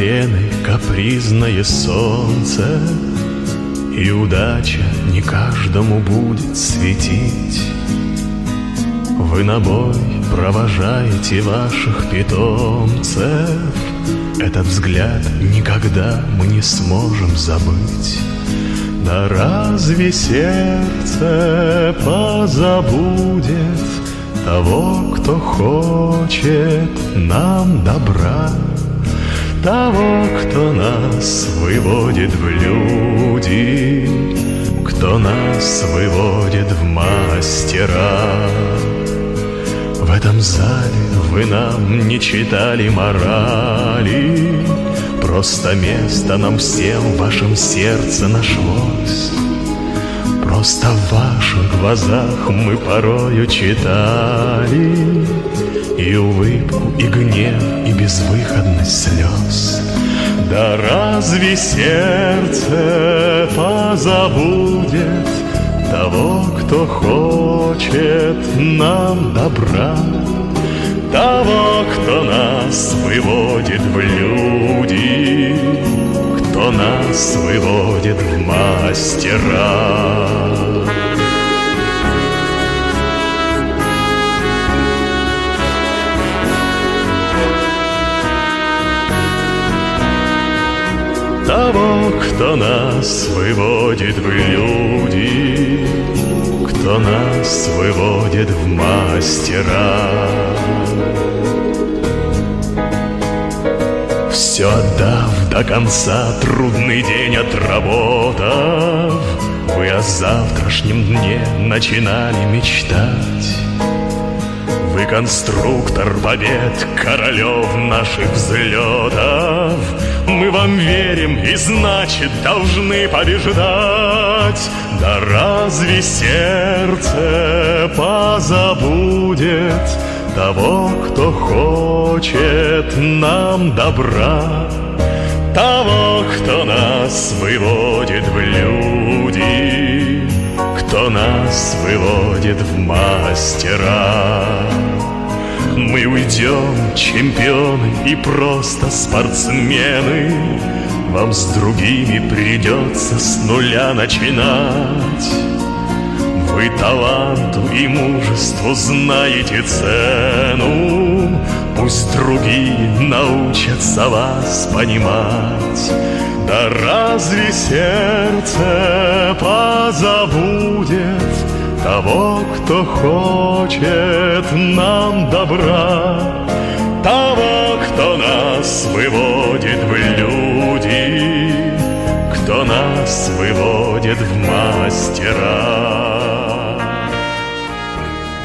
арены капризное солнце, и удача не каждому будет светить. Вы на бой провожаете ваших питомцев, этот взгляд никогда мы не сможем забыть. Да разве сердце позабудет того, кто хочет нам добра, того, кто нас выводит в люди, кто нас выводит в мастера? В этом зале вы нам не читали морали, просто место нам всем в вашем сердце нашлось. Просто в ваших глазах мы порою читали и улыбку, и гнев, и безвыходность слез. Да разве сердце позабудет того, кто хочет нам добра, того, кто нас выводит в люди, кто нас выводит в мастера? Того, кто нас выводит в люди, кто нас выводит в мастера. Все отдав до конца, трудный день отработав, вы о завтрашнем дне начинали мечтать. Вы конструктор побед, королев наших взлетов. Мы вам верим и, значит, должны побеждать. Да разве сердце позабудет того, кто хочет нам добра, того, кто нас выводит в люди, кто нас выводит в мастера? Мы уйдем, чемпионы и просто спортсмены, вам с другими придется с нуля начинать. Вы таланту и мужеству знаете цену, пусть другие научатся вас понимать. Да разве сердце позабудет того, кто хочет нам добра, того, кто нас выводит в люди, кто нас выводит в мастера?